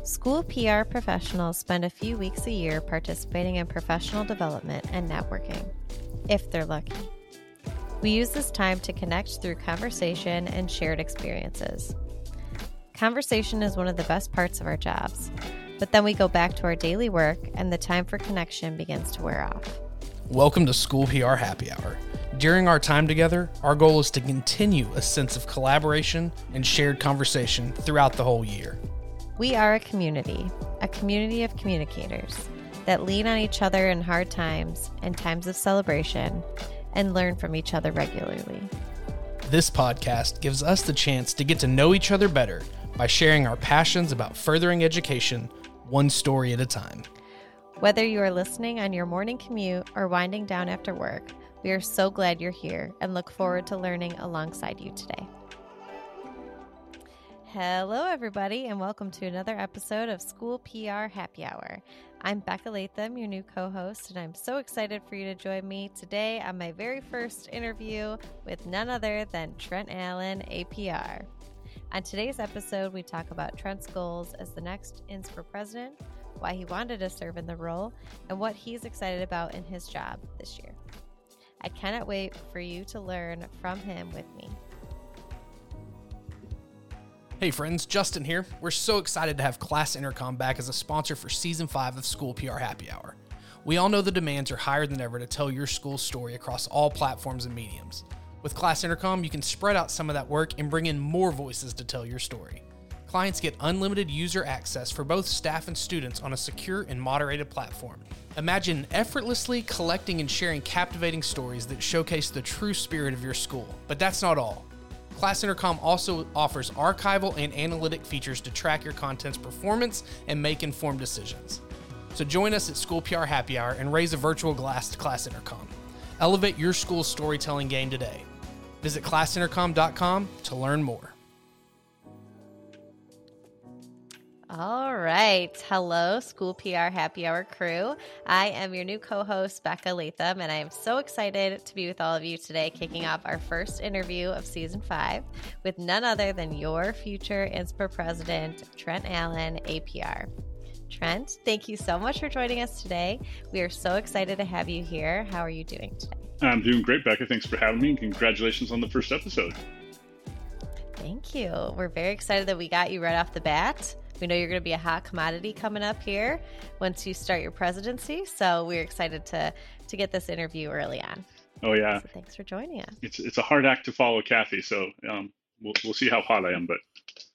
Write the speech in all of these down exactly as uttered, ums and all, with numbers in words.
School P R professionals spend a few weeks a year participating in professional development and networking, if they're lucky. We use this time to connect through conversation and shared experiences. Conversation is one of the best parts of our jobs, but then we go back to our daily work and the time for connection begins to wear off. Welcome to School P R Happy Hour. During our time together, our goal is to continue a sense of collaboration and shared conversation throughout the whole year. We are a community, a community of communicators that lean on each other in hard times and times of celebration and learn from each other regularly. This podcast gives us the chance to get to know each other better by sharing our passions about furthering education, one story at a time. Whether you are listening on your morning commute or winding down after work, we are so glad you're here and look forward to learning alongside you today. Hello, everybody, and welcome to another episode of School P R Happy Hour. I'm Becca Latham, your new co-host, and I'm so excited for you to join me today on my very first interview with none other than Trent Allen, A P R. On today's episode, we talk about Trent's goals as the next I N S P R president, why he wanted to serve in the role, and what he's excited about in his job this year. I cannot wait for you to learn from him with me. Hey friends, Justin here. We're so excited to have Class Intercom back as a sponsor for Season five of School P R Happy Hour. We all know the demands are higher than ever to tell your school's story across all platforms and mediums. With Class Intercom, you can spread out some of that work and bring in more voices to tell your story. Clients get unlimited user access for both staff and students on a secure and moderated platform. Imagine effortlessly collecting and sharing captivating stories that showcase the true spirit of your school. But that's not all. Class Intercom also offers archival and analytic features to track your content's performance and make informed decisions. So join us at School P R Happy Hour and raise a virtual glass to Class Intercom. Elevate your school's storytelling game today. Visit class intercom dot com to learn more. All right. Hello, School P R Happy Hour crew. I am your new co-host, Becca Latham, and I am so excited to be with all of you today, kicking off our first interview of Season five with none other than your future I N S P R president, Trent Allen, A P R. Trent, thank you so much for joining us today. We are so excited to have you here. How are you doing today? I'm doing great, Becca. Thanks for having me, and congratulations on the first episode. Thank you. We're very excited that we got you right off the bat. We know you're going to be a hot commodity coming up here once you start your presidency. So we're excited to to get this interview early on. Oh, yeah. So thanks for joining us. It's it's a hard act to follow, Kathy. So um, we'll we'll see how hot I am, but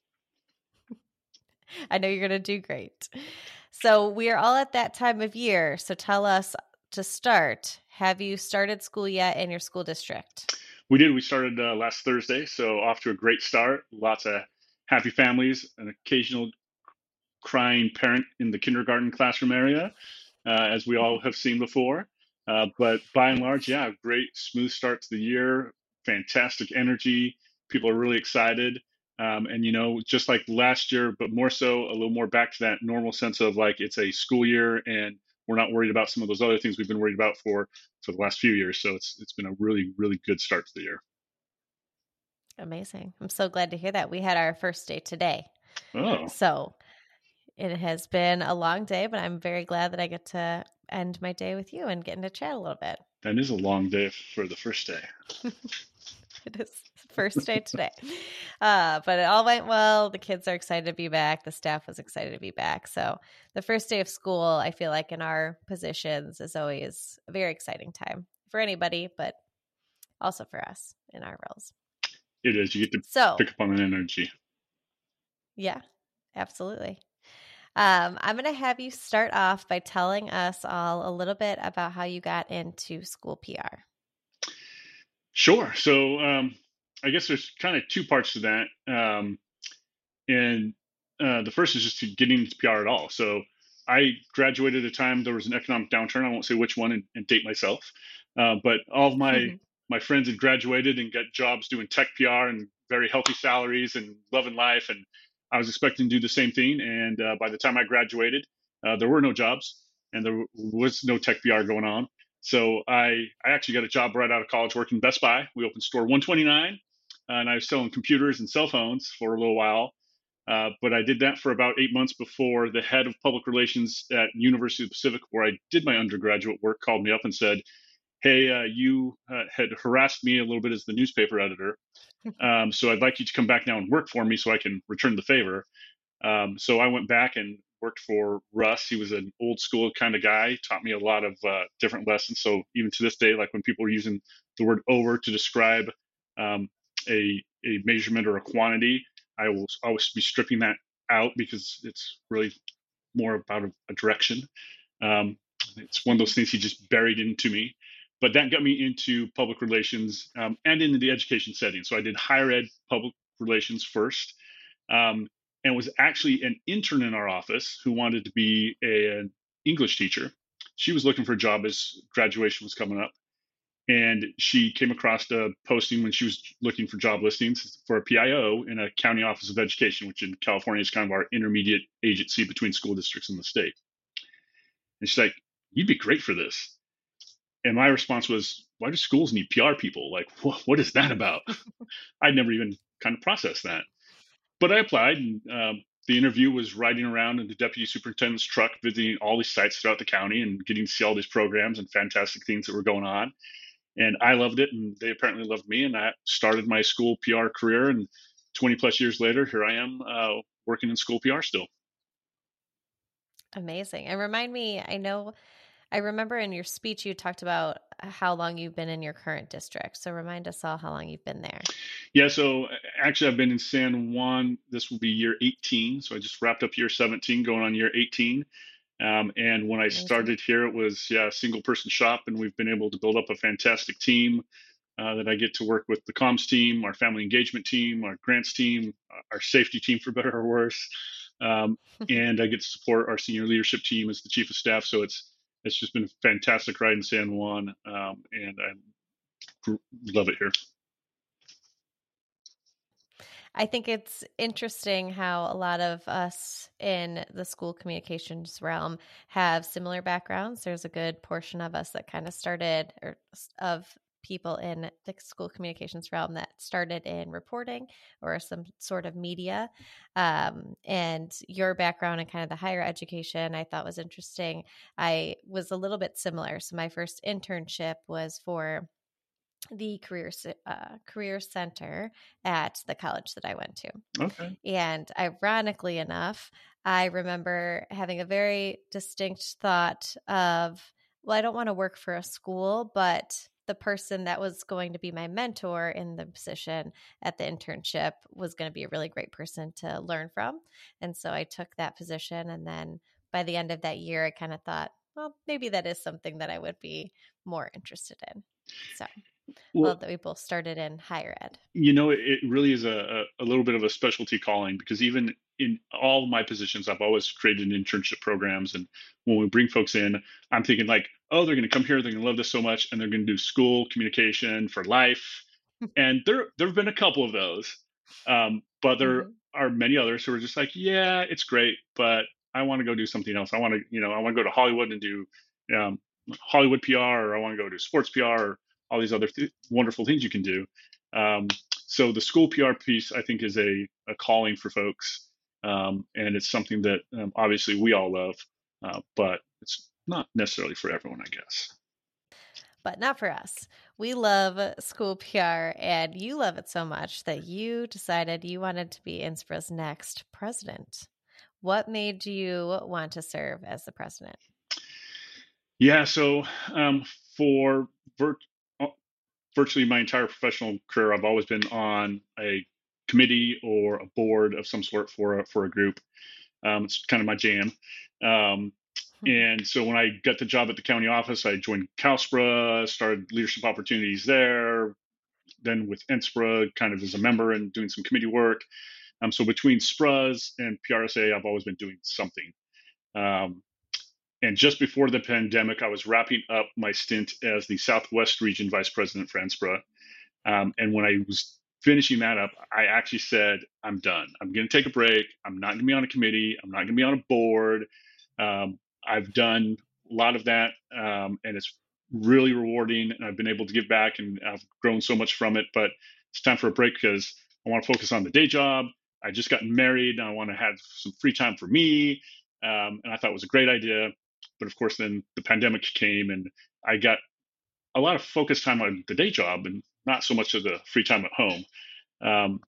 I know you're going to do great. So we are all at that time of year. So tell us to start. Have you started school yet in your school district? we did. We started uh, last Thursday, so off to a great start. Lots of happy families, an occasional crying parent in the kindergarten classroom area, uh, as we all have seen before. Uh, but by and large, yeah, great, smooth start to the year, fantastic energy. People are really excited. Um, and, you know, just like last year, but more so, a little more back to that normal sense of like it's a school year and we're not worried about some of those other things we've been worried about for, for the last few years. So it's it's been a really, really good start to the year. Amazing. I'm so glad to hear that. We had our first day today. Oh. So it has been a long day, but I'm very glad that I get to end my day with you and getting to chat a little bit. That is a long day for the first day. It is first day today. Uh, but it all went well. The kids are excited to be back. The staff was excited to be back. So the first day of school, I feel like in our positions is always a very exciting time for anybody, but also for us in our roles. It is. You get to so, pick up on an energy. Yeah, absolutely. Um, I'm going to have you start off by telling us all a little bit about how you got into school P R. Sure. So um, I guess there's kind of two parts to that. Um, and uh, the first is just to getting into P R at all. So I graduated at a time there was an economic downturn. I won't say which one and, and date myself. Uh, but all of my, mm-hmm. my friends had graduated and got jobs doing tech P R and very healthy salaries and loving life. And I was expecting to do the same thing. And uh, by the time I graduated, uh, there were no jobs and there was no tech P R going on. So I, I actually got a job right out of college working Best Buy. We opened store one twenty-nine, uh, and I was selling computers and cell phones for a little while. Uh, but I did that for about eight months before the head of public relations at University of the Pacific, where I did my undergraduate work, called me up and said, hey, uh, you uh, had harassed me a little bit as the newspaper editor. Um, so I'd like you to come back now and work for me so I can return the favor. Um, so I went back and worked for Russ. He was an old school kind of guy, taught me a lot of uh, different lessons. So even to this day, like when people are using the word over to describe um, a, a measurement or a quantity, I will always be stripping that out because it's really more about a, a direction. Um, it's one of those things he just buried into me. But that got me into public relations um, and into the education setting. So I did higher ed public relations first, um, and was actually an intern in our office who wanted to be a, an English teacher. She was looking for a job as graduation was coming up. And she came across a posting when she was looking for job listings for a P I O in a county office of education, which in California is kind of our intermediate agency between school districts and the state. And she's like, you'd be great for this. And my response was, why do schools need P R people? Like, wh- what is that about? I'd never even kind of processed that. But I applied, and um, the interview was riding around in the deputy superintendent's truck, visiting all these sites throughout the county and getting to see all these programs and fantastic things that were going on. And I loved it, and they apparently loved me. And I started my school P R career. And twenty plus years later, here I am uh, working in school P R still. Amazing. And remind me, I know, I remember in your speech you talked about how long you've been in your current district. So remind us all how long you've been there. Yeah, so actually I've been in San Juan. This will be year eighteen. So I just wrapped up year seventeen, going on year eighteen. Um, and when I Amazing. started here, it was yeah, a single person shop, and we've been able to build up a fantastic team uh, that I get to work with the comms team, our family engagement team, our grants team, our safety team for better or worse. Um, and I get to support our senior leadership team as the chief of staff. So it's it's just been a fantastic ride in San Juan, um, and I love it here. I think it's interesting how a lot of us in the school communications realm have similar backgrounds. There's a good portion of us that kind of started, or of people in the school communications realm that started in reporting or some sort of media. Um, and your background in kind of the higher education, I thought was interesting. I was a little bit similar. So my first internship was for the career uh, career center at the college that I went to. Okay. And ironically enough, I remember having a very distinct thought of, well, I don't want to work for a school, but the person that was going to be my mentor in the position at the internship was going to be a really great person to learn from. And so I took that position. And then by the end of that year, I kind of thought, well, maybe that is something that I would be more interested in. So well, love that we both started in higher ed. You know, it really is a, a little bit of a specialty calling, because even in all of my positions, I've always created internship programs. And when we bring folks in, I'm thinking like, oh, they're going to come here, they're going to love this so much, and they're going to do school communication for life. And there there have been a couple of those, um, but there mm-hmm. are many others who are just like, yeah, it's great, but I want to go do something else. I want to, you know, I want to go to Hollywood and do um, Hollywood P R, or I want to go do sports P R, or all these other th- wonderful things you can do. Um, so the school P R piece, I think, is a, a calling for folks. Um, and it's something that um, obviously we all love, uh, but it's not necessarily for everyone, I guess. But not for us. We love school P R, and you love it so much that you decided you wanted to be Innspro's next president. What made you want to serve as the president? Yeah, so um, for vir- virtually my entire professional career, I've always been on a committee or a board of some sort for a, for a group. Um, it's kind of my jam. Um, and so when I got the job at the county office, I joined CalSPRA, started leadership opportunities there, then with Inspra, kind of as a member and doing some committee work. Um, so between S P R As and P R S A, I've always been doing something. Um, and just before the pandemic, I was wrapping up my stint as the Southwest Region Vice President for Inspra. Um, and when I was finishing that up, I actually said, I'm done. I'm going to take a break. I'm not going to be on a committee. I'm not going to be on a board. Um, I've done a lot of that, um, and it's really rewarding. And I've been able to give back, and I've grown so much from it. But it's time for a break because I want to focus on the day job. I just got married and I want to have some free time for me. Um, and I thought it was a great idea. But of course, then the pandemic came and I got a lot of focus time on the day job and not so much of the free time at home. Um,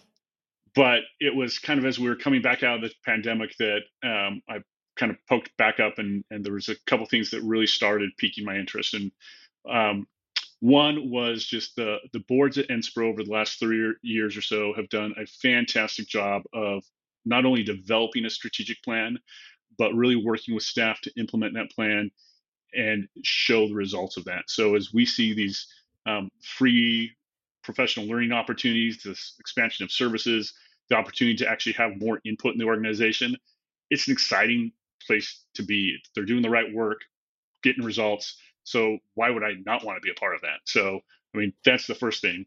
but it was kind of as we were coming back out of the pandemic that um, I kind of poked back up, and, and there was a couple things that really started piquing my interest. And um, one was just the the boards at NSPRA over the last three years or so have done a fantastic job of not only developing a strategic plan, but really working with staff to implement that plan and show the results of that. So as we see these um, free professional learning opportunities, this expansion of services, the opportunity to actually have more input in the organization, it's an exciting place to be. They're doing the right work, getting results. So why would I not want to be a part of that? So, I mean, that's the first thing.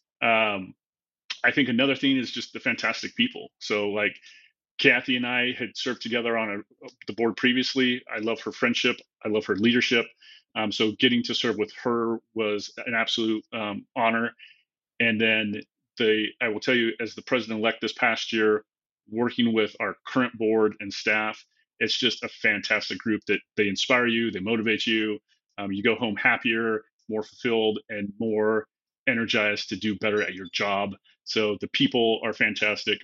Um, I think another thing is just the fantastic people. So like Kathy and I had served together on a, the board previously. I love her friendship. I love her leadership. Um, so getting to serve with her was an absolute um, honor. And then the, I will tell you, as the president-elect this past year, working with our current board and staff, it's just a fantastic group that they inspire you, they motivate you. Um, you go home happier, more fulfilled, and more energized to do better at your job. So the people are fantastic.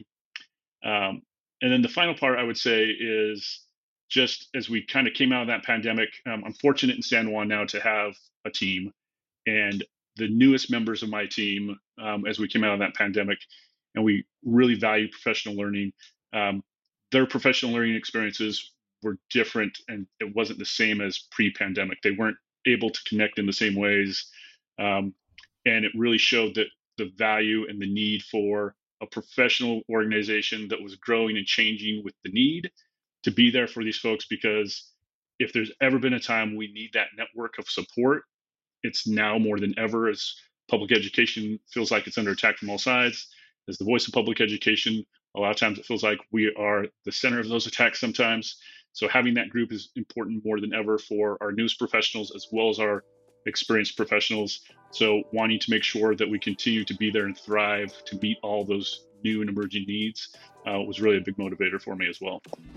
Um, and then the final part I would say is just as we kind of came out of that pandemic, um, I'm fortunate in San Juan now to have a team. And the newest members of my team, um, as we came out of that pandemic, and we really value professional learning, um, their professional learning experiences were different, and it wasn't the same as pre-pandemic. They weren't able to connect in the same ways. Um, and it really showed that the value and the need for a professional organization that was growing and changing with the need to be there for these folks, because if there's ever been a time we need that network of support, it's now more than ever, as public education feels like it's under attack from all sides. As the voice of public education, a lot of times it feels like we are the center of those attacks sometimes. So having that group is important more than ever for our newest professionals as well as our experienced professionals. So wanting to make sure that we continue to be there and thrive to meet all those new and emerging needs uh, was really a big motivator for me as well.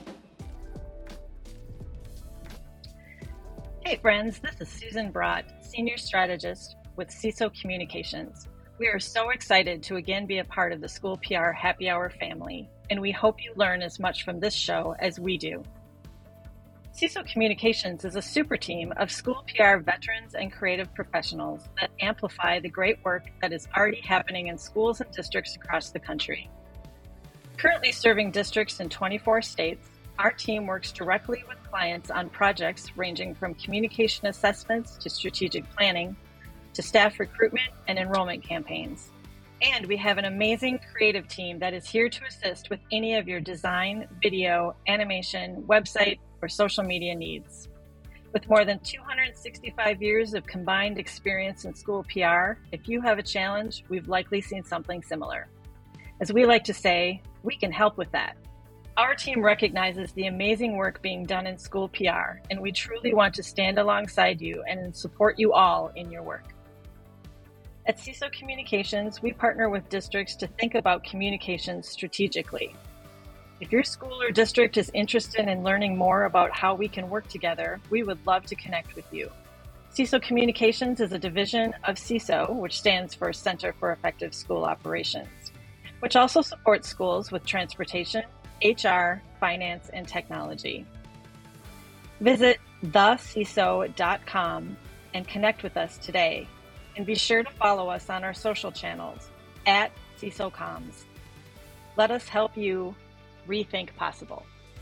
Hey friends, this is Susan Brott, Senior Strategist with C I S O Communications. We are so excited to again be a part of the School P R Happy Hour family, and we hope you learn as much from this show as we do. C I S O Communications is a super team of school P R veterans and creative professionals that amplify the great work that is already happening in schools and districts across the country. Currently serving districts in twenty-four states, our team works directly with clients on projects ranging from communication assessments to strategic planning, to staff recruitment and enrollment campaigns. And we have an amazing creative team that is here to assist with any of your design, video, animation, website, or social media needs. With more than two hundred sixty-five years of combined experience in school P R, if you have a challenge, we've likely seen something similar. As we like to say, we can help with that. Our team recognizes the amazing work being done in school P R, and we truly want to stand alongside you and support you all in your work. At C I S O Communications, we partner with districts to think about communications strategically. If your school or district is interested in learning more about how we can work together, we would love to connect with you. C I S O Communications is a division of C I S O, which stands for Center for Effective School Operations, which also supports schools with transportation, H R, finance, and technology. Visit the c i s o dot com and connect with us today. And be sure to follow us on our social channels at C I S O Comms. Let us help you rethink possible.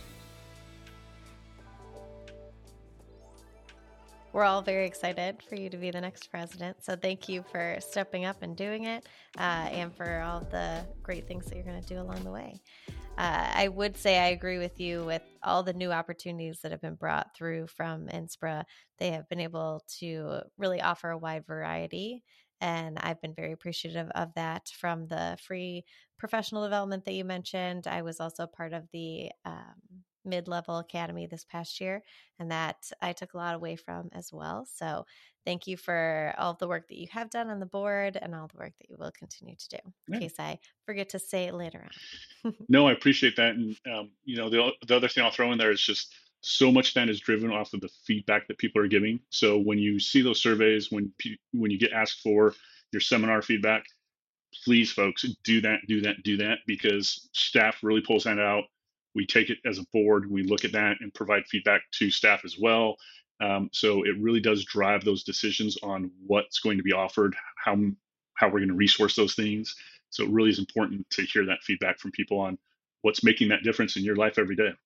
We're all very excited for you to be the next president. So thank you for stepping up and doing it, uh, and for all the great things that you're going to do along the way. Uh, I would say I agree with you with all the new opportunities that have been brought through from NSPRA. They have been able to really offer a wide variety, and I've been very appreciative of that. From the free professional development that you mentioned, I was also part of the um, mid-level academy this past year, and that I took a lot away from as well. So thank you for all of the work that you have done on the board and all the work that you will continue to do, in Yeah. case I forget to say it later on. No, I appreciate that. And, um, you know, the, the other thing I'll throw in there is just so much that is driven off of the feedback that people are giving. So when you see those surveys, when, when you get asked for your seminar feedback, please, folks, do that, do that, do that, because staff really pulls that out. We take it as a board, we look at that and provide feedback to staff as well. Um, so it really does drive those decisions on what's going to be offered, how how we're going to resource those things. So it really is important to hear that feedback from people on what's making that difference in your life every day.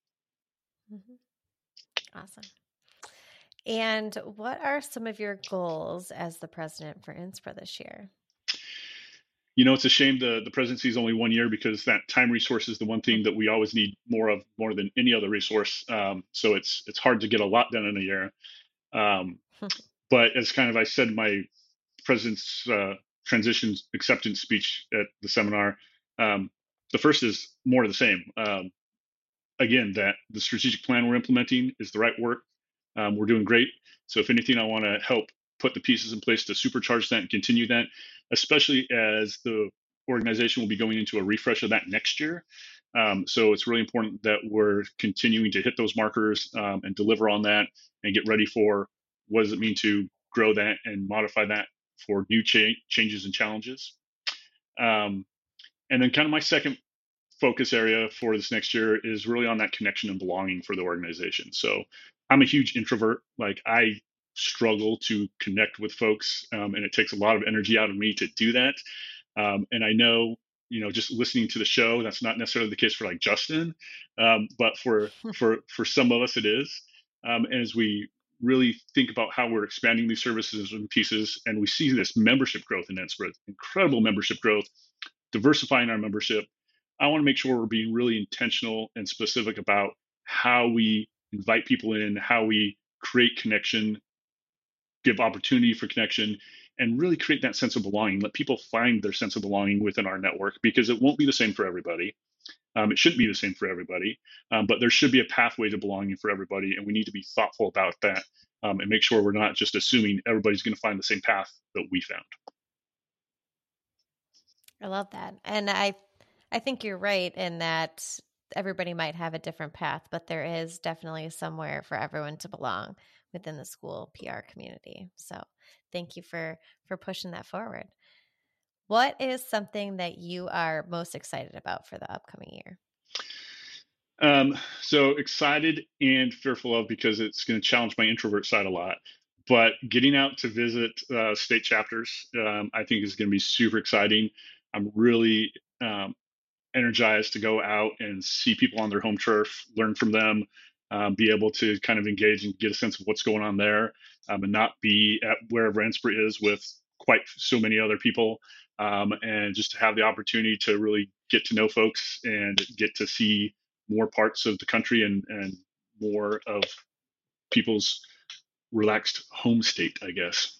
Mm-hmm. Awesome. And what are some of your goals as the president for I N S P R A this year? You know, it's a shame the, the presidency is only one year, because that time resource is the one thing that we always need more of, more than any other resource. Um, so it's it's hard to get a lot done in a year. Um, but as kind of I said, my president's uh, transition acceptance speech at the seminar, um, the first is more of the same. Um, again, that the strategic plan we're implementing is the right work. Um, we're doing great. So if anything, I want to help put the pieces in place to supercharge that and continue that, especially as the organization will be going into a refresh of that next year. Um, so it's really important that we're continuing to hit those markers um, and deliver on that and get ready for what does it mean to grow that and modify that for new cha- changes and challenges. Um, and then kind of my second focus area for this next year is really on that connection and belonging for the organization. So I'm a huge introvert. Like I struggle to connect with folks, um, and it takes a lot of energy out of me to do that. Um, and I know, you know, just listening to the show, that's not necessarily the case for like Justin, um, but for for for some of us it is. Um, and as we really think about how we're expanding these services and pieces, and we see this membership growth in I N S P R A, incredible membership growth, diversifying our membership, I want to make sure we're being really intentional and specific about how we invite people in, how we create connection, give opportunity for connection, and really create that sense of belonging. Let people find their sense of belonging within our network, because it won't be the same for everybody. Um, it shouldn't be the same for everybody, um, but there should be a pathway to belonging for everybody, and we need to be thoughtful about that um, and make sure we're not just assuming everybody's going to find the same path that we found. I love that. And I I think you're right in that everybody might have a different path, but there is definitely somewhere for everyone to belong within the school P R community. So thank you for, for pushing that forward. What is something that you are most excited about for the upcoming year? Um, so excited and fearful of, because it's going to challenge my introvert side a lot, but getting out to visit uh, state chapters, um, I think is going to be super exciting. I'm really um, energized to go out and see people on their home turf, learn from them, um, be able to kind of engage and get a sense of what's going on there, um, and not be at wherever I N S P R A is with quite so many other people, um, and just to have the opportunity to really get to know folks and get to see more parts of the country and, and more of people's relaxed home state, I guess.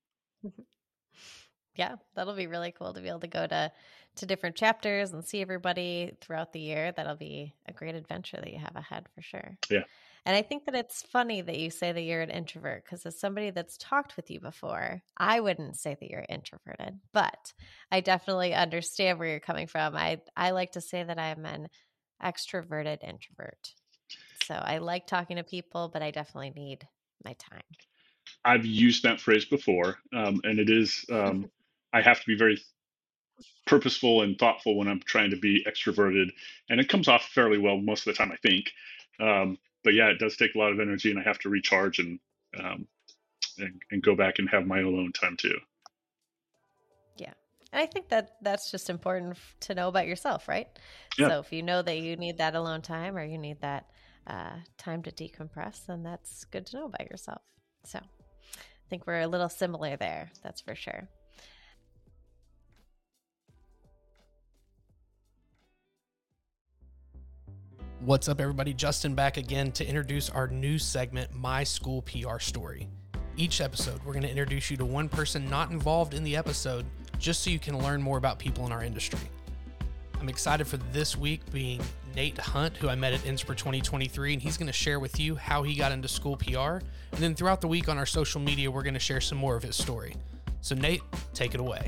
Yeah, that'll be really cool to be able to go to to different chapters and see everybody throughout the year. That'll be a great adventure that you have ahead for sure. Yeah. And I think that it's funny that you say that you're an introvert, because as somebody that's talked with you before, I wouldn't say that you're introverted, but I definitely understand where you're coming from. I, I like to say that I'm an extroverted introvert. So I like talking to people, but I definitely need my time. I've used that phrase before, um, and it is, um, I have to be very purposeful and thoughtful when I'm trying to be extroverted, and it comes off fairly well most of the time, I think. Um, but yeah, it does take a lot of energy, and I have to recharge and, um, and and go back and have my alone time too. Yeah. And I think that that's just important to know about yourself, right? Yeah. So if you know that you need that alone time, or you need that uh, time to decompress, then that's good to know about yourself. So I think we're a little similar there. That's for sure. What's up, everybody? Justin back again to introduce our new segment, My School P R Story. Each episode, we're going to introduce you to one person not involved in the episode, just so you can learn more about people in our industry. I'm excited for this week being Nate Hunt, who I met at Inspire twenty twenty-three, and he's going to share with you how he got into school P R. And then throughout the week on our social media, we're going to share some more of his story. So Nate, take it away.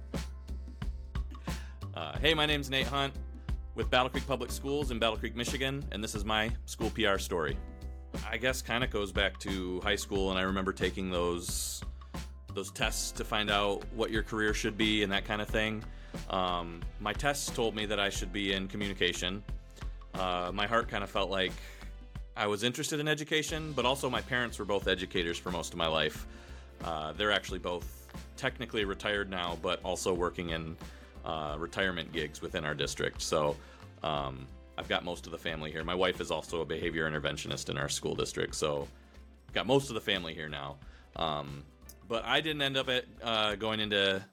Uh, hey, my name's Nate Hunt with Battle Creek Public Schools in Battle Creek, Michigan, and this is my school P R story. I guess kind of goes back to high school, and I remember taking those those tests to find out what your career should be and that kind of thing. Um, my tests told me that I should be in communication. Uh, my heart kind of felt like I was interested in education, but also my parents were both educators for most of my life. Uh, they're actually both technically retired now, but also working in uh, retirement gigs within our district. So um, I've got most of the family here. My wife is also a behavior interventionist in our school district, so I've got most of the family here now. Um, but I didn't end up at, uh, going into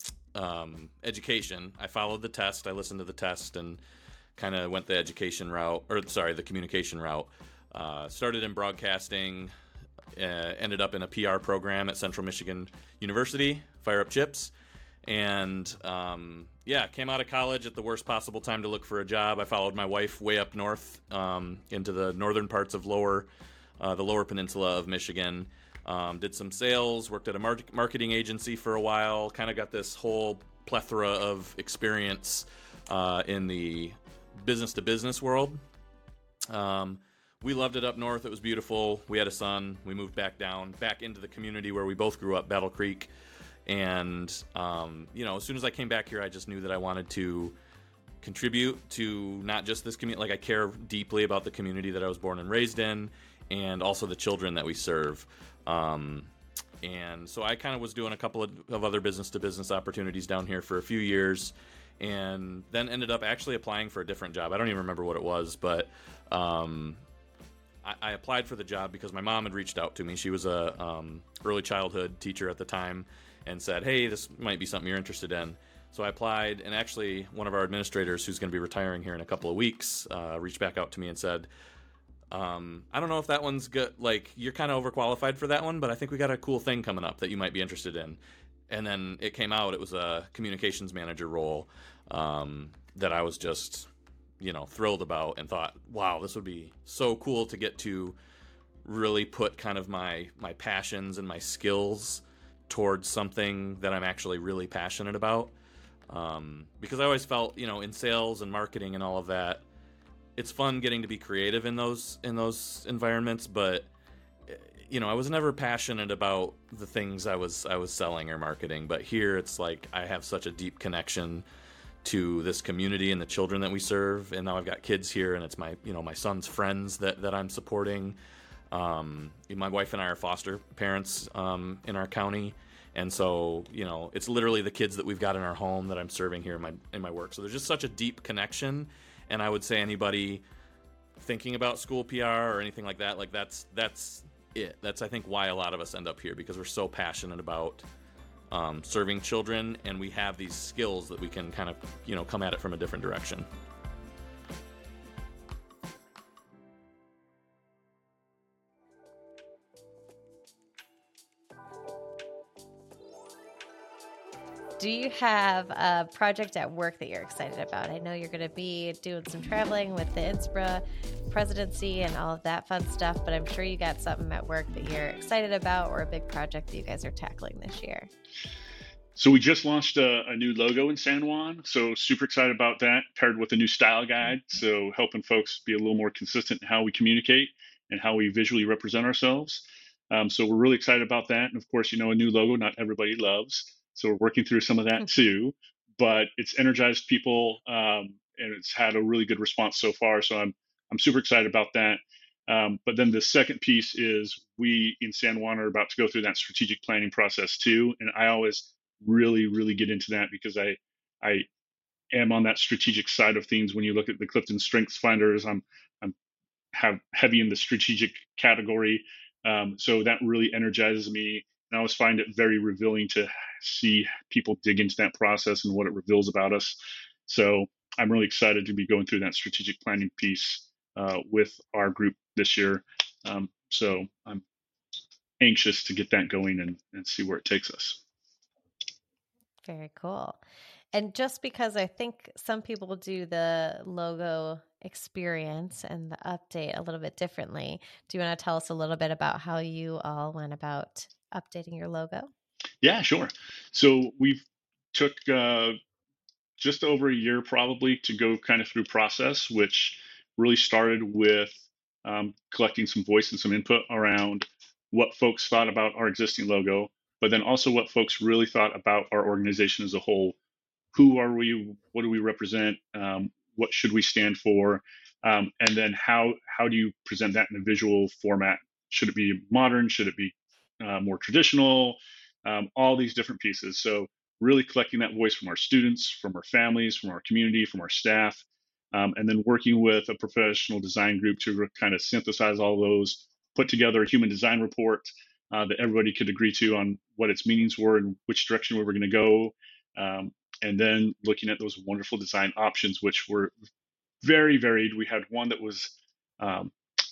Um, education. I followed the test. I listened to the test and kind of went the education route, or sorry, the communication route. Uh, started in broadcasting, uh, ended up in a P R program at Central Michigan University, Fire Up Chips, and um, yeah, came out of college at the worst possible time to look for a job. I followed my wife way up north um, into the northern parts of lower, uh, the lower peninsula of Michigan. Um, did some sales, worked at a mar- marketing agency for a while, kind of got this whole plethora of experience uh, in the business-to-business world. Um, we loved it up north. It was beautiful. We had a son. We moved back down, back into the community where we both grew up, Battle Creek. And, um, you know, as soon as I came back here, I just knew that I wanted to contribute to not just this community. Like, I care deeply about the community that I was born and raised in, and also the children that we serve. Um, and so I kind of was doing a couple of, of other business-to-business opportunities down here for a few years, and then ended up actually applying for a different job. I don't even remember what it was, but um, I, I applied for the job because my mom had reached out to me. She was a um, early childhood teacher at the time and said, hey, this might be something you're interested in. So I applied, and actually one of our administrators, who's going to be retiring here in a couple of weeks, uh, reached back out to me and said, Um, I don't know if that one's good. Like, you're kind of overqualified for that one, but I think we got a cool thing coming up that you might be interested in. And then it came out, it was a communications manager role um, that I was just, you know, thrilled about and thought, wow, this would be so cool to get to really put kind of my, my passions and my skills towards something that I'm actually really passionate about. Um, because I always felt, you know, in sales and marketing and all of that, it's fun getting to be creative in those in those environments, but you know, I was never passionate about the things I was I was selling or marketing. But here, it's like I have such a deep connection to this community and the children that we serve, and now I've got kids here, and it's my you know my son's friends that that I'm supporting. Um, my wife and I are foster parents um, in our county, and so you know, it's literally the kids that we've got in our home that I'm serving here in my in my work. So there's just such a deep connection. And I would say anybody thinking about school P R or anything like that, like that's that's it. That's, I think, why a lot of us end up here, because we're so passionate about um, serving children, and we have these skills that we can kind of, you know, come at it from a different direction. Do you have a project at work that you're excited about? I know you're going to be doing some traveling with the Inspire presidency and all of that fun stuff, but I'm sure you got something at work that you're excited about, or a big project that you guys are tackling this year. So we just launched a, a new logo in San Juan. So super excited about that, paired with a new style guide. So helping folks be a little more consistent in how we communicate and how we visually represent ourselves. Um, so we're really excited about that. And of course, you know, a new logo, not everybody loves. So we're working through some of that too, but it's energized people um, and it's had a really good response so far. So I'm I'm super excited about that. Um, but then the second piece is we in San Juan are about to go through that strategic planning process too. And I always really, really get into that because I I am on that strategic side of things. When you look at the Clifton Strengths Finders, I'm I'm have heavy in the strategic category. Um, so that really energizes me. And I always find it very revealing to see people dig into that process and what it reveals about us. So I'm really excited to be going through that strategic planning piece uh, with our group this year. Um, so I'm anxious to get that going and, and see where it takes us. Very cool. And just because I think some people do the logo experience and the update a little bit differently, do you want to tell us a little bit about how you all went about updating your logo? Yeah, sure. So we've took uh, just over a year probably to go kind of through process, which really started with um, collecting some voice and some input around what folks thought about our existing logo, but then also what folks really thought about our organization as a whole. Who are we? What do we represent? Um, what should we stand for? Um, and then how how do you present that in a visual format? Should it be modern? Should it be uh, more traditional? Um, all these different pieces. So really collecting that voice from our students, from our families, from our community, from our staff, um, and then working with a professional design group to kind of synthesize all those, put together a human design report uh, that everybody could agree to on what its meanings were and which direction we were going to go. Um, and then looking at those wonderful design options, which were very varied. We had one that was um,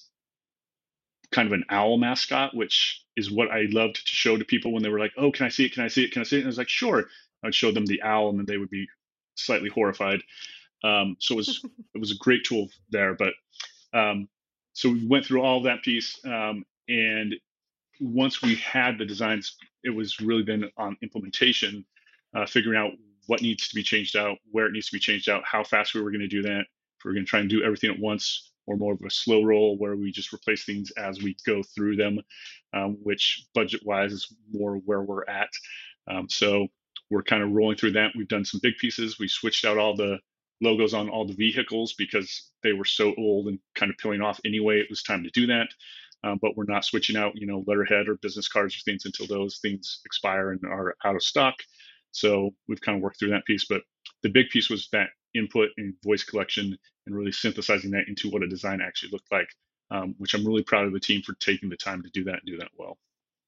kind of an owl mascot, which is what I loved to show to people when they were like, "Oh, can I see it? Can I see it? Can I see it?" And I was like, "Sure." I'd show them the owl, and then they would be slightly horrified. Um, so it was it was a great tool there. But um, so we went through all of that piece, um, and once we had the designs, it was really then on implementation, uh, figuring out what needs to be changed out, where it needs to be changed out, how fast we were going to do that. If we we're going to try and do everything at once, or more of a slow roll where we just replace things as we go through them, um, which budget-wise is more where we're at. Um, so we're kind of rolling through that. We've done some big pieces. We switched out all the logos on all the vehicles because they were so old and kind of peeling off anyway. It was time to do that. Um, but we're not switching out, you know, letterhead or business cards or things until those things expire and are out of stock. So we've kind of worked through that piece. But the big piece was that input and voice collection and really synthesizing that into what a design actually looked like, um, which I'm really proud of the team for taking the time to do that and do that well.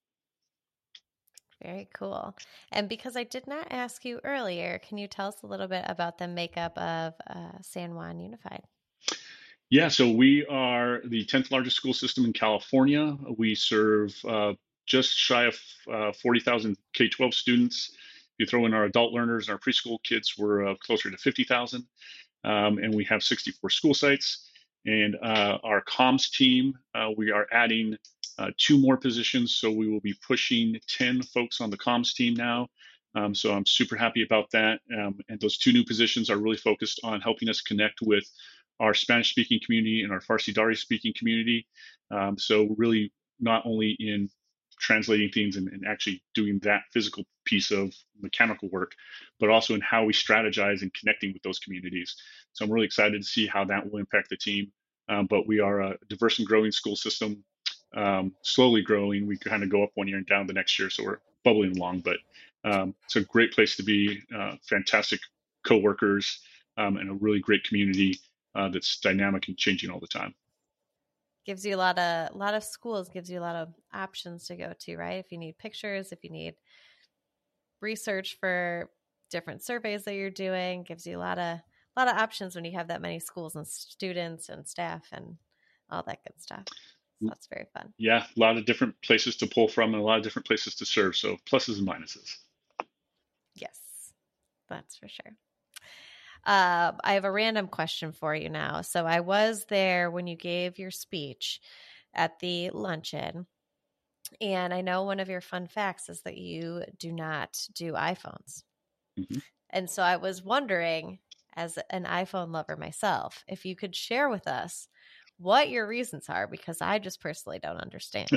Very cool. And because I did not ask you earlier, can you tell us a little bit about the makeup of uh, San Juan Unified? Yeah, so we are the tenth largest school system in California. We serve uh, just shy of uh, forty thousand K twelve students. You throw in our adult learners and our preschool kids, we're uh, closer to fifty thousand. Um, and we have sixty-four school sites. And uh, our comms team, uh, we are adding uh, two more positions. So we will be pushing ten folks on the comms team now. Um, so I'm super happy about that. Um, and those two new positions are really focused on helping us connect with our Spanish speaking community and our Farsi Dari speaking community. Um, so really not only in translating things and, and actually doing that physical piece of mechanical work, but also in how we strategize and connecting with those communities. So I'm really excited to see how that will impact the team. Um, but we are a diverse and growing school system, um, slowly growing. We kind of go up one year and down the next year. So we're bubbling along, but um, it's a great place to be, uh, fantastic coworkers, um, and a really great community uh, that's dynamic and changing all the time. Gives you a lot of a lot of schools, gives you a lot of options to go to, right? If you need pictures, if you need research for different surveys that you're doing, gives you a lot of a lot of options when you have that many schools and students and staff and all that good stuff. So that's very fun. Yeah, a lot of different places to pull from and a lot of different places to serve. So pluses and minuses. Yes, that's for sure. Uh, I have a random question for you now. So I was there when you gave your speech at the luncheon, and I know one of your fun facts is that you do not do iPhones. Mm-hmm. And so I was wondering, as an iPhone lover myself, if you could share with us what your reasons are, because I just personally don't understand.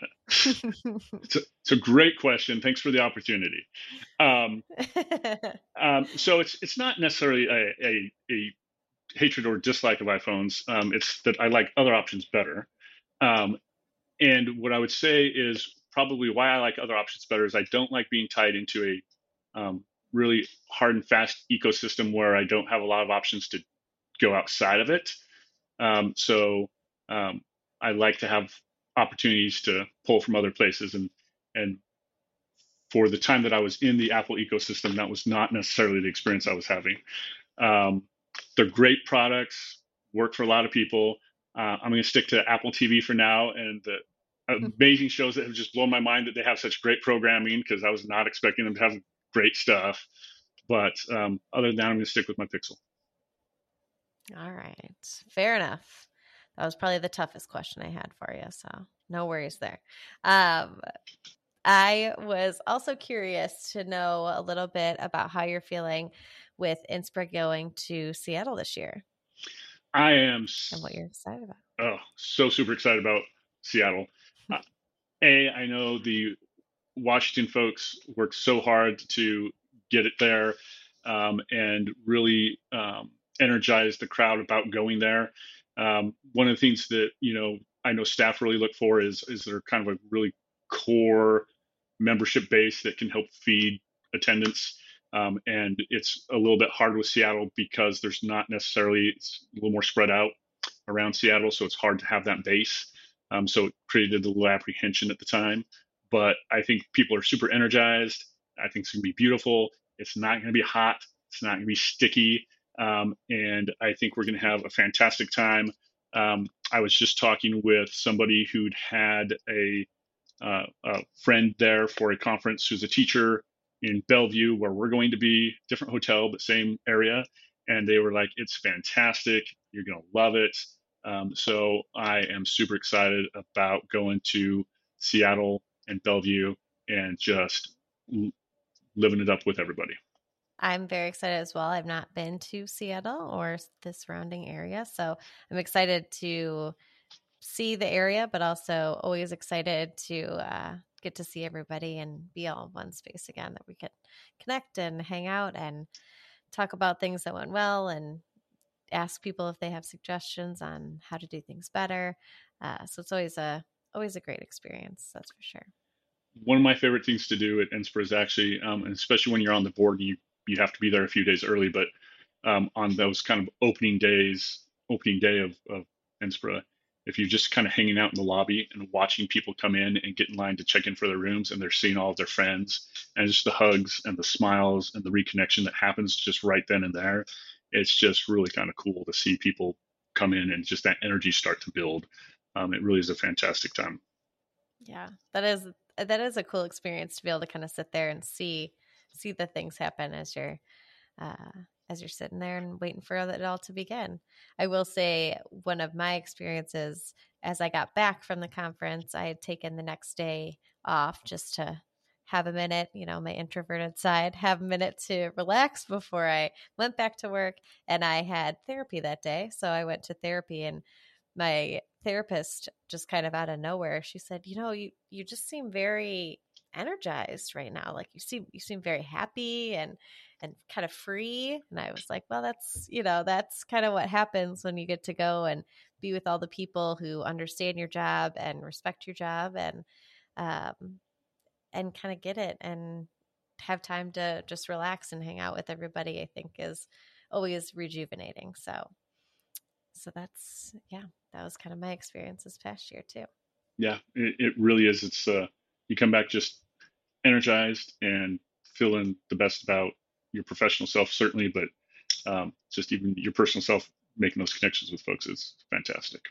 it's, a, it's a great question. Thanks for the opportunity. Um, um, so it's it's not necessarily a, a, a hatred or dislike of iPhones. Um, it's that I like other options better. Um, and what I would say is probably why I like other options better is I don't like being tied into a um, really hard and fast ecosystem where I don't have a lot of options to go outside of it. Um, so um, I like to have opportunities to pull from other places, and and for the time that I was in the Apple ecosystem, that was not necessarily the experience I was having. Um, they're great products, work for a lot of people. Uh, I'm going to stick to Apple T V for now, and the amazing shows that have just blown my mind that they have such great programming, because I was not expecting them to have great stuff. But um, other than that, I'm going to stick with my Pixel. All right. Fair enough. That was probably the toughest question I had for you. So no worries there. Um, I was also curious to know a little bit about how you're feeling with Inspira going to Seattle this year. I am and what you're excited about. Oh, so super excited about Seattle. Uh, A, I know the Washington folks worked so hard to get it there um, and really um, energize the crowd about going there. Um, one of the things that, you know, I know staff really look for is, is there kind of a really core membership base that can help feed attendance. Um, and it's a little bit hard with Seattle because there's not necessarily, it's a little more spread out around Seattle. So it's hard to have that base. Um, so it created a little apprehension at the time. But I think people are super energized. I think it's going to be beautiful. It's not going to be hot. It's not going to be sticky. Um, and I think we're going to have a fantastic time. Um, I was just talking with somebody who'd had a, uh, a friend there for a conference who's a teacher in Bellevue, where we're going to be, different hotel, but same area. And they were like, it's fantastic. You're going to love it. Um, so I am super excited about going to Seattle and Bellevue and just living it up with everybody. I'm very excited as well. I've not been to Seattle or the surrounding area, so I'm excited to see the area, but also always excited to uh, get to see everybody and be all in one space again, that we can connect and hang out and talk about things that went well and ask people if they have suggestions on how to do things better. Uh, so it's always a always a great experience, that's for sure. One of my favorite things to do at Inspira is actually, um, and especially when you're on the board and you, you have to be there a few days early, but um, on those kind of opening days, opening day of, of Inspira, if you're just kind of hanging out in the lobby and watching people come in and get in line to check in for their rooms, and they're seeing all of their friends, and just the hugs and the smiles and the reconnection that happens just right then and there, it's just really kind of cool to see people come in and just that energy start to build. Um, it really is a fantastic time. Yeah, that is that is a cool experience to be able to kind of sit there and see see the things happen as you're uh, as you're sitting there and waiting for it all to begin. I will say one of my experiences, as I got back from the conference, I had taken the next day off just to have a minute, you know, my introverted side, have a minute to relax before I went back to work. And I had therapy that day. So I went to therapy, and my therapist, just kind of out of nowhere, she said, you know, you, you just seem very energized right now. Like you seem, you seem very happy and, and kind of free. And I was like, well, that's, you know, that's kind of what happens when you get to go and be with all the people who understand your job and respect your job and, um, and kind of get it and have time to just relax and hang out with everybody, I think is always rejuvenating. So, so that's, yeah, that was kind of my experience this past year too. Yeah, it, it really is. It's, uh, you come back just energized and feeling the best about your professional self, certainly, but um, just even your personal self, making those connections with folks is fantastic.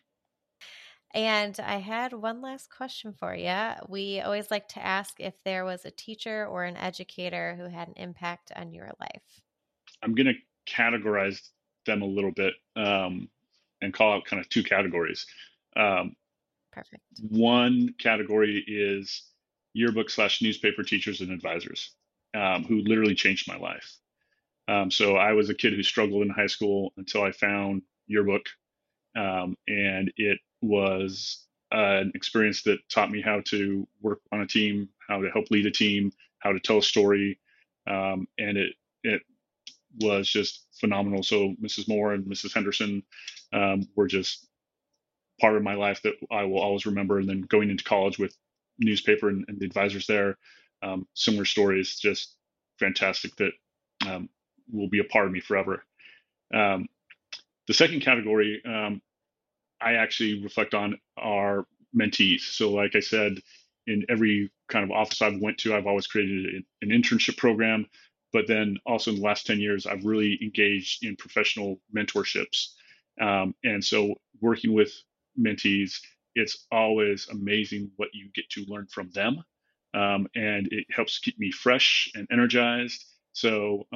And I had one last question for you. We always like to ask if there was a teacher or an educator who had an impact on your life. I'm going to categorize them a little bit um, and call out kind of two categories. Um, Perfect. One category is yearbook slash newspaper teachers and advisors um, who literally changed my life. Um, so I was a kid who struggled in high school until I found yearbook. Um, and it was uh, an experience that taught me how to work on a team, how to help lead a team, how to tell a story. Um, and it, it was just phenomenal. So Missus Moore and Missus Henderson um, were just part of my life that I will always remember. And then going into college with newspaper and, and the advisors there, um, similar stories, just fantastic, that um, will be a part of me forever. Um, the second category, um, I actually reflect on our mentees. So like I said, in every kind of office I've went to, I've always created an internship program, but then also in the last ten years, I've really engaged in professional mentorships. Um, and so working with mentees, it's always amazing what you get to learn from them. Um, and it helps keep me fresh and energized. So um,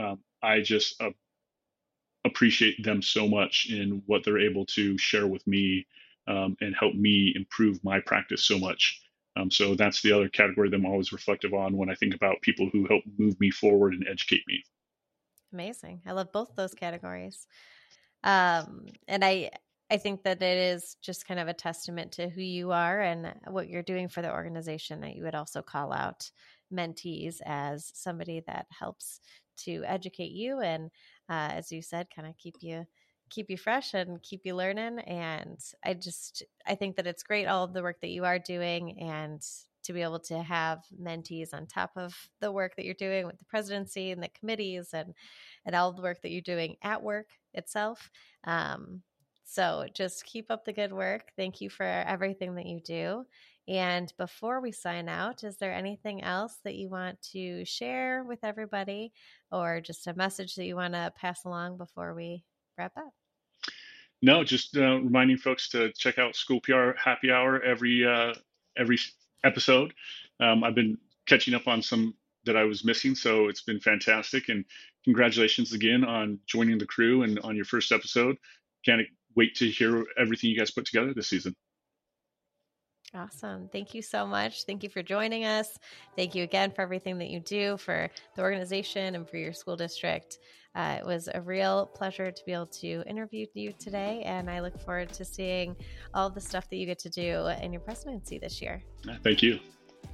I just uh, appreciate them so much in what they're able to share with me um, and help me improve my practice so much. Um, so that's the other category that I'm always reflective on when I think about people who help move me forward and educate me. Amazing. I love both those categories. Um, and I, I think that it is just kind of a testament to who you are and what you're doing for the organization that you would also call out mentees as somebody that helps to educate you and, uh, as you said, kind of keep you keep you fresh and keep you learning. And I just I think that it's great, all of the work that you are doing, and to be able to have mentees on top of the work that you're doing with the presidency and the committees and and all the work that you're doing at work itself. Um, so just keep up the good work. Thank you for everything that you do. And before we sign out, is there anything else that you want to share with everybody, or just a message that you want to pass along before we wrap up? No, just uh, reminding folks to check out School P R Happy Hour every uh, every episode. Um, I've been catching up on some that I was missing, so it's been fantastic. And congratulations again on joining the crew and on your first episode. Can't wait to hear everything you guys put together this season. Awesome. Thank you so much. Thank you for joining us. Thank you again for everything that you do for the organization and for your school district. Uh, it was a real pleasure to be able to interview you today, and I look forward to seeing all the stuff that you get to do in your presidency this year. Thank you.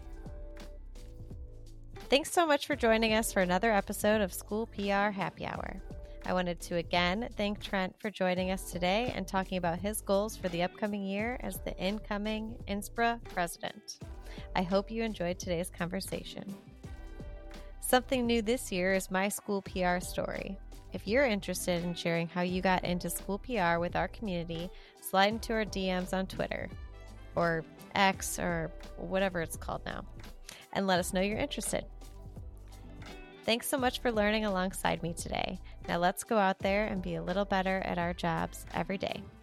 Thanks so much for joining us for another episode of School P R Happy Hour. I wanted to again thank Trent for joining us today and talking about his goals for the upcoming year as the incoming INSPRA president. I hope you enjoyed today's conversation. Something new this year is my school P R story. If you're interested in sharing how you got into school P R with our community, slide into our D Ms on Twitter or X or whatever it's called now, and let us know you're interested. Thanks so much for learning alongside me today. Now let's go out there and be a little better at our jobs every day.